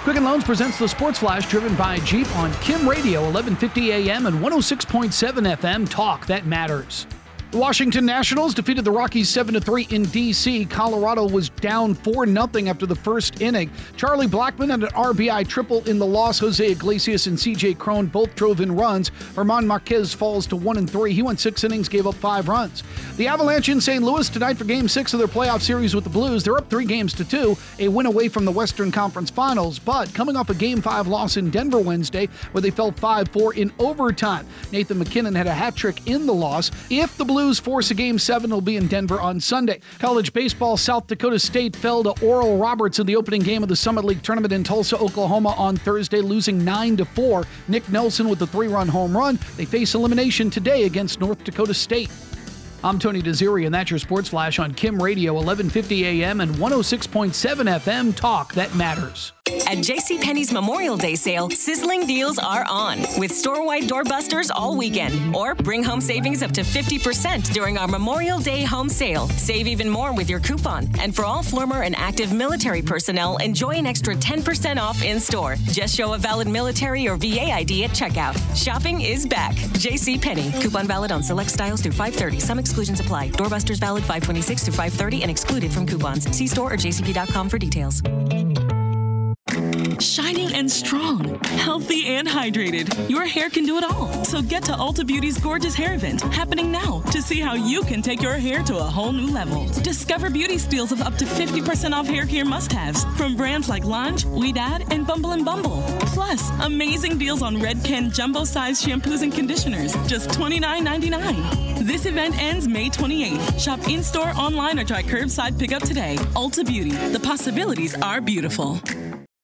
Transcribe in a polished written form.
Quicken Loans presents the Sports Flash, driven by Jeep on Kim Radio, 1150 AM and 106.7 FM. Talk that matters. The Washington Nationals defeated the Rockies 7-3 in D.C. Colorado was down 4-0 after the first inning. Charlie Blackmon had an RBI triple in the loss. Jose Iglesias and C.J. Cron both drove in runs. German Marquez falls to 1-3. He went 6 innings, gave up 5 runs. The Avalanche in St. Louis tonight for Game 6 of their playoff series with the Blues. They're up 3-2, a win away from the Western Conference Finals, but coming off a Game 5 loss in Denver Wednesday where they fell 5-4 in overtime. Nathan McKinnon had a hat trick in the loss. If the Blues force a Game 7, will be in Denver on Sunday. College baseball, South Dakota State fell to Oral Roberts in the opening game of the Summit League tournament in Tulsa, Oklahoma on Thursday, losing 9-4. Nick Nelson with the 3-run home run. They face elimination today against North Dakota State. I'm Tony Desiri, and that's your Sports Flash on Kim Radio, 1150 AM and 106.7 FM. Talk that matters. At JCPenney's Memorial Day sale, sizzling deals are on with store-wide doorbusters all weekend. Or bring home savings up to 50% during our Memorial Day home sale. Save even more with your coupon. And for all former and active military personnel, enjoy an extra 10% off in-store. Just show a valid military or VA ID at checkout. Shopping is back. JCPenney. Coupon valid on select styles through 5/30. Some exclusions apply. Doorbusters valid 5/26 through 5/30 and excluded from coupons. See store or jcp.com for details. Shining and strong, healthy and hydrated. Your hair can do it all. So get to Ulta Beauty's gorgeous hair event happening now to see how you can take your hair to a whole new level. Discover beauty steals of up to 50% off hair care must-haves from brands like Lange, Ouidad, and Bumble & Bumble. Plus, amazing deals on Redken jumbo-size shampoos and conditioners, just $29.99. This event ends May 28th. Shop in-store, online, or try curbside pickup today. Ulta Beauty. The possibilities are beautiful.